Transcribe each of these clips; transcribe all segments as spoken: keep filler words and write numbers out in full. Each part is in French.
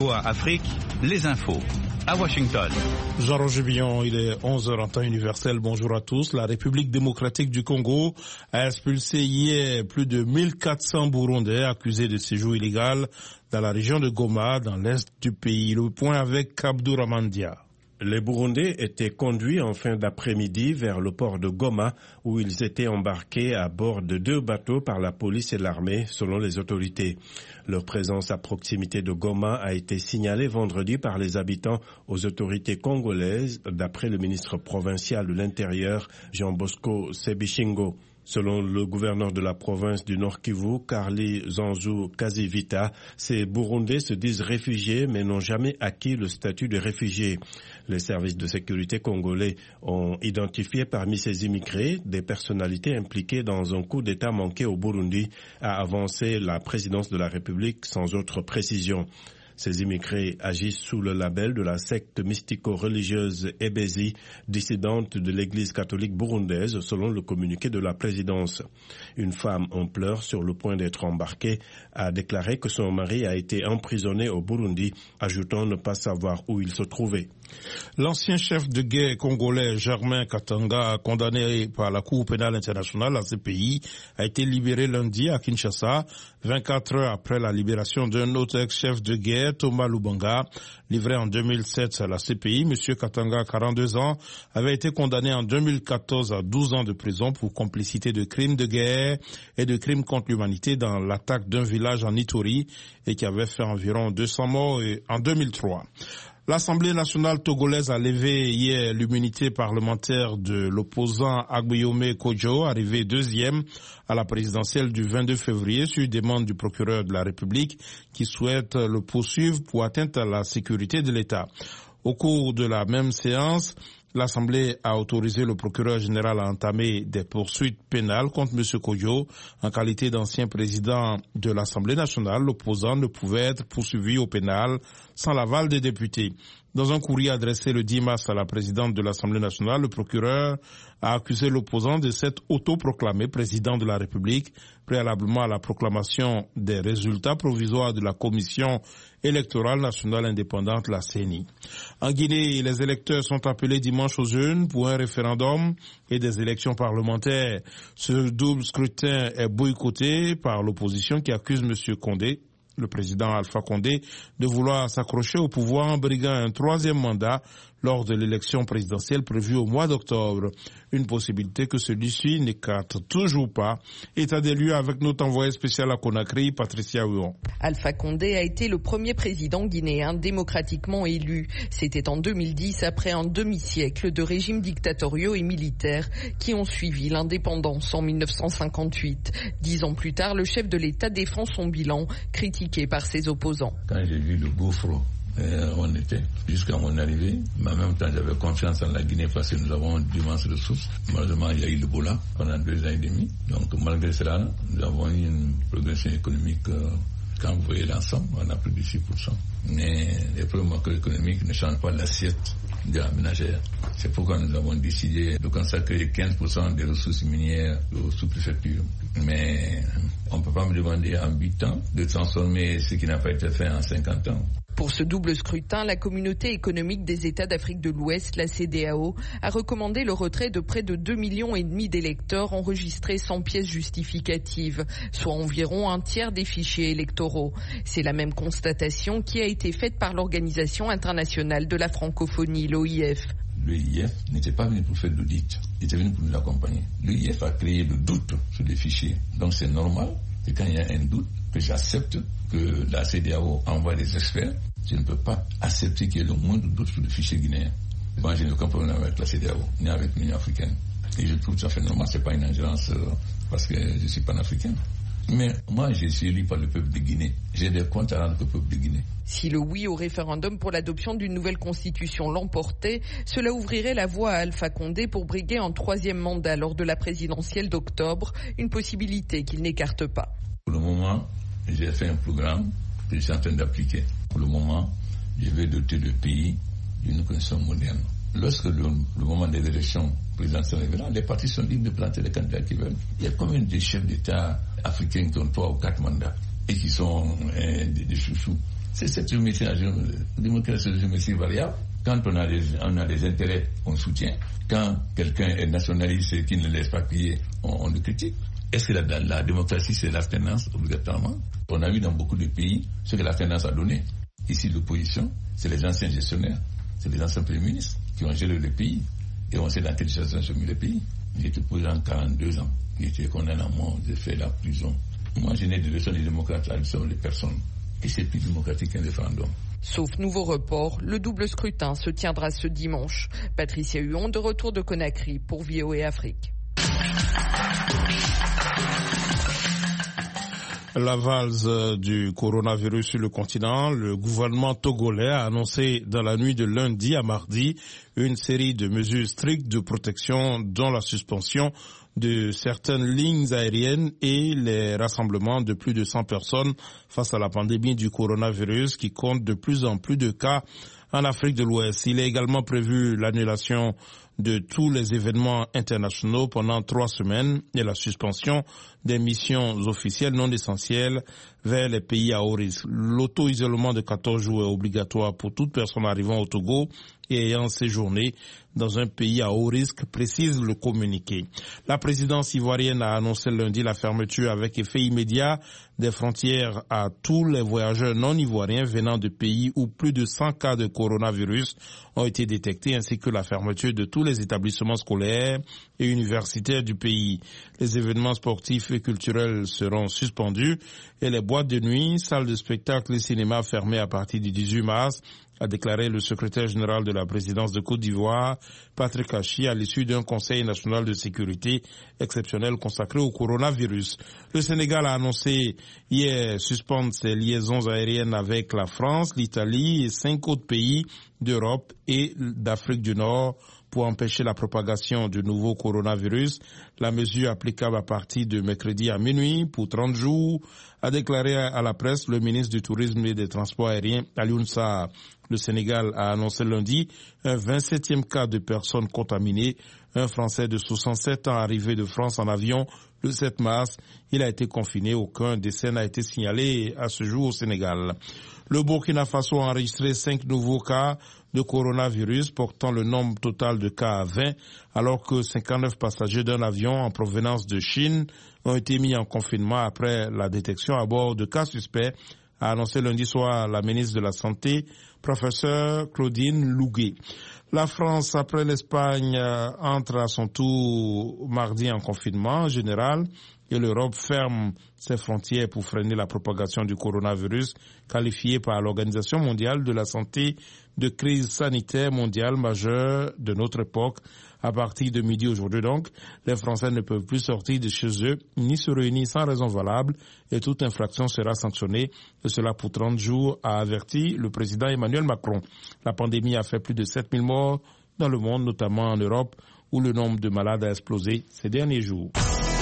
Afrique, les infos. À Washington. Jean-Roger Billon, il est onze heures en temps universel. Bonjour à tous. La République démocratique du Congo a expulsé hier plus de mille quatre cents Burundais accusés de séjour illégal dans la région de Goma, dans l'est du pays. Le point avec Abdou Ramandia. Les Burundais étaient conduits en fin d'après-midi vers le port de Goma où ils étaient embarqués à bord de deux bateaux par la police et l'armée, selon les autorités. Leur présence à proximité de Goma a été signalée vendredi par les habitants aux autorités congolaises, d'après le ministre provincial de l'Intérieur, Jean Bosco Sebishingo. Selon le gouverneur de la province du Nord Kivu, Carly Zanzu Kazivita, ces Burundais se disent réfugiés mais n'ont jamais acquis le statut de réfugiés. Les services de sécurité congolais ont identifié parmi ces immigrés des personnalités impliquées dans un coup d'État manqué au Burundi, a avancé la présidence de la République sans autre précision. Ces immigrés agissent sous le label de la secte mystico-religieuse Ebezi, dissidente de l'église catholique burundaise, selon le communiqué de la présidence. Une femme en pleurs sur le point d'être embarquée a déclaré que son mari a été emprisonné au Burundi, ajoutant ne pas savoir où il se trouvait. L'ancien chef de guerre congolais Germain Katanga, condamné par la Cour pénale internationale à ce pays, a été libéré lundi à Kinshasa, vingt-quatre heures après la libération d'un autre ex-chef de guerre, Thomas Lubanga, livré en deux mille sept à la C P I. Monsieur Katanga, quarante-deux ans, avait été condamné en deux mille quatorze à douze ans de prison pour complicité de crimes de guerre et de crimes contre l'humanité dans l'attaque d'un village en Ituri et qui avait fait environ deux cents morts en deux mille trois. L'Assemblée nationale togolaise a levé hier l'immunité parlementaire de l'opposant Agbeyome Kodjo, arrivé deuxième à la présidentielle du vingt-deux février sur demande du procureur de la République qui souhaite le poursuivre pour atteinte à la sécurité de l'État. Au cours de la même séance, l'Assemblée a autorisé le procureur général à entamer des poursuites pénales contre M. Kodjo. En qualité d'ancien président de l'Assemblée nationale, l'opposant ne pouvait être poursuivi au pénal sans l'aval des députés. Dans un courrier adressé le dix mars à la présidente de l'Assemblée nationale, le procureur a accusé l'opposant de s'être autoproclamé président de la République préalablement à la proclamation des résultats provisoires de la Commission électorale nationale indépendante, la C E N I. En Guinée, les électeurs sont appelés dimanche aux urnes pour un référendum et des élections parlementaires. Ce double scrutin est boycotté par l'opposition qui accuse M. Condé, le président Alpha Condé, de vouloir s'accrocher au pouvoir en briguant un troisième mandat lors de l'élection présidentielle prévue au mois d'octobre. Une possibilité que celui-ci n'écarte toujours pas. État des lieux avec notre envoyé spécial à Conakry, Patricia Huon. Alpha Condé a été le premier président guinéen démocratiquement élu. C'était en deux mille dix, après un demi-siècle de régimes dictatoriaux et militaires qui ont suivi l'indépendance en mille neuf cent cinquante-huit. Dix ans plus tard, le chef de l'État défend son bilan, critiqué par ses opposants. Quand j'ai vu le gouffre Euh, on était jusqu'à mon arrivée, mais en même temps j'avais confiance en la Guinée parce que nous avons d'immenses ressources. Malheureusement il y a eu l'Ebola pendant deux ans et demi, donc malgré cela nous avons eu une progression économique. Euh, quand vous voyez l'ensemble, on a plus de six pour cent. Mais les problèmes macroéconomiques ne changent pas l'assiette de la ménagère. C'est pourquoi nous avons décidé de consacrer quinze pour cent des ressources minières aux sous-préfectures. Mais on ne peut pas me demander en huit ans de transformer ce qui n'a pas été fait en cinquante ans. Pour ce double scrutin, la communauté économique des États d'Afrique de l'Ouest, la C E D E A O, a recommandé le retrait de près de deux millions et demi d'électeurs enregistrés sans pièce justificative, soit environ un tiers des fichiers électoraux. C'est la même constatation qui a été faite par l'Organisation internationale de la francophonie, l'O I F. Le I F n'était pas venu pour faire d'audit, il était venu pour nous accompagner. Le I F a créé le doute sur les fichiers, donc c'est normal que quand il y a un doute, que j'accepte que la C E D E A O envoie des experts. Je ne peux pas accepter qu'il y ait le moindre doute sur le fichier guinéen. Moi, je n'ai aucun problème avec la C E D E A O, ni avec l'Union africaine. Et je trouve tout à fait normal, ce n'est pas une ingérence euh, parce que je suis panafricain. Mais moi, je suis élu par le peuple de Guinée. J'ai des comptes à rendre au peuple de Guinée. Si le oui au référendum pour l'adoption d'une nouvelle constitution l'emportait, cela ouvrirait la voie à Alpha Condé pour briguer un troisième mandat lors de la présidentielle d'octobre, une possibilité qu'il n'écarte pas. Pour le moment, j'ai fait un programme que je suis en train d'appliquer. Pour le moment, je vais doter le pays d'une constitution moderne. Lorsque le, le moment des élections présidentielles est venu, les partis sont libres de planter les candidats qu'ils veulent. Il y a combien de chefs d'État africains qui ont trois ou quatre mandats et qui sont euh, des, des chouchous C'est cette géométrie, la démocratie, c'est une géométrie variable. Quand on a, des, on a des intérêts, on soutient. Quand quelqu'un est nationaliste et qui ne laisse pas crier, on, on le critique. Est-ce que la, la, la démocratie, c'est l'alternance obligatoirement? On a vu dans beaucoup de pays ce que l'alternance a donné. Ici, l'opposition, c'est les anciens gestionnaires, c'est les anciens premiers ministres qui ont géré le pays. Et on sait dans quelle situation sont mis le pays. Il était président quarante-deux ans. Il était condamné à mort, il a fait la prison. Moi, je n'ai de leçons des démocrates, la leçon des personnes. Et c'est plus démocratique qu'un référendum. Sauf nouveau report, le double scrutin se tiendra ce dimanche. Patricia Huon, de retour de Conakry pour V O A Afrique. La valse du coronavirus sur le continent, le gouvernement togolais a annoncé dans la nuit de lundi à mardi une série de mesures strictes de protection, dont la suspension de certaines lignes aériennes et les rassemblements de plus de cent personnes face à la pandémie du coronavirus qui compte de plus en plus de cas en Afrique de l'Ouest. Il est également prévu l'annulation de tous les événements internationaux pendant trois semaines et la suspension des missions officielles non essentielles vers les pays à haut risque. L'auto-isolement de quatorze jours est obligatoire pour toute personne arrivant au Togo et ayant séjourné dans un pays à haut risque, précise le communiqué. La présidence ivoirienne a annoncé lundi la fermeture avec effet immédiat des frontières à tous les voyageurs non ivoiriens venant de pays où plus de cent cas de coronavirus ont été détectés, ainsi que la fermeture de tous les établissements scolaires et universitaires du pays. Les événements sportifs et culturels seront suspendus et les boîtes de nuit, salles de spectacle et cinéma fermés à partir du dix-huit mars, a déclaré le secrétaire général de la présidence de Côte d'Ivoire, Patrick Hachi, à l'issue d'un conseil national de sécurité exceptionnel consacré au coronavirus. Le Sénégal a annoncé hier suspendre ses liaisons aériennes avec la France, l'Italie et cinq autres pays d'Europe et d'Afrique du Nord pour empêcher la propagation du nouveau coronavirus. La mesure applicable à partir de mercredi à minuit pour trente jours, a déclaré à la presse le ministre du Tourisme et des Transports aériens, Alioune Sarr. Le Sénégal a annoncé lundi un vingt-septième cas de personnes contaminées. Un Français de soixante-sept ans arrivé de France en avion le sept mars. Il a été confiné. Aucun décès n'a été signalé à ce jour au Sénégal. Le Burkina Faso a enregistré cinq nouveaux cas de coronavirus, portant le nombre total de cas à vingt, alors que cinquante-neuf passagers d'un avion en provenance de Chine ont été mis en confinement après la détection à bord de cas suspects, a annoncé lundi soir la ministre de la Santé, professeure Claudine Louguet. La France, après l'Espagne, entre à son tour mardi en confinement général et l'Europe ferme ses frontières pour freiner la propagation du coronavirus, qualifié par l'Organisation mondiale de la santé de crise sanitaire mondiale majeure de notre époque. À partir de midi aujourd'hui donc, les Français ne peuvent plus sortir de chez eux ni se réunir sans raison valable et toute infraction sera sanctionnée, et cela pour trente jours, a averti le président Emmanuel Macron. La pandémie a fait plus de sept mille morts dans le monde, notamment en Europe, où le nombre de malades a explosé ces derniers jours.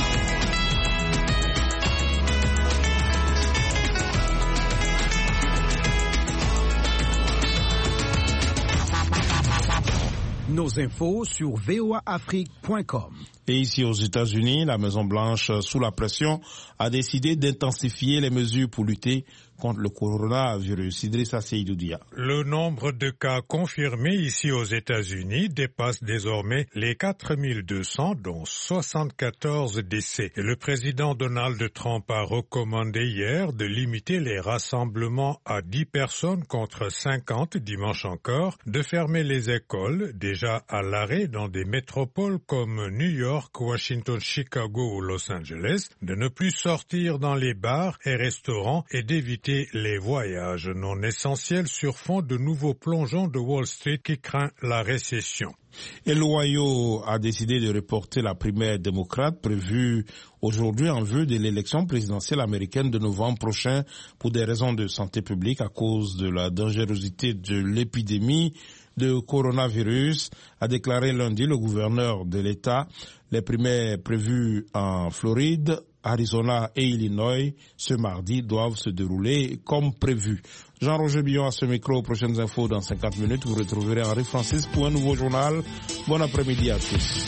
Nos infos sur v o a afrique point com. Et ici aux États-Unis, la Maison-Blanche, sous la pression, a décidé d'intensifier les mesures pour lutter contre le coronavirus. Idrissa Seydoudia. Le nombre de cas confirmés ici aux États-Unis dépasse désormais les quatre mille deux cents, dont soixante-quatorze décès. Et le président Donald Trump a recommandé hier de limiter les rassemblements à dix personnes contre cinquante dimanche encore, de fermer les écoles, déjà à l'arrêt dans des métropoles comme New York, Washington, Chicago ou Los Angeles, de ne plus sortir dans les bars et restaurants et d'éviter les voyages non essentiels sur fond de nouveaux plongeons de Wall Street qui craint la récession. Et l'Ohio a décidé de reporter la primaire démocrate prévue aujourd'hui en vue de l'élection présidentielle américaine de novembre prochain pour des raisons de santé publique à cause de la dangerosité de l'épidémie de coronavirus, a déclaré lundi le gouverneur de l'État. Les primaires prévues en Floride, Arizona et Illinois ce mardi doivent se dérouler comme prévu. Jean-Roger Billon à ce micro. Prochaines infos dans cinquante minutes. Vous retrouverez Henri Francis pour un nouveau journal. Bon après-midi à tous.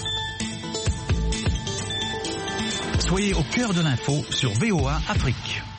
Soyez au cœur de l'info sur V O A Afrique.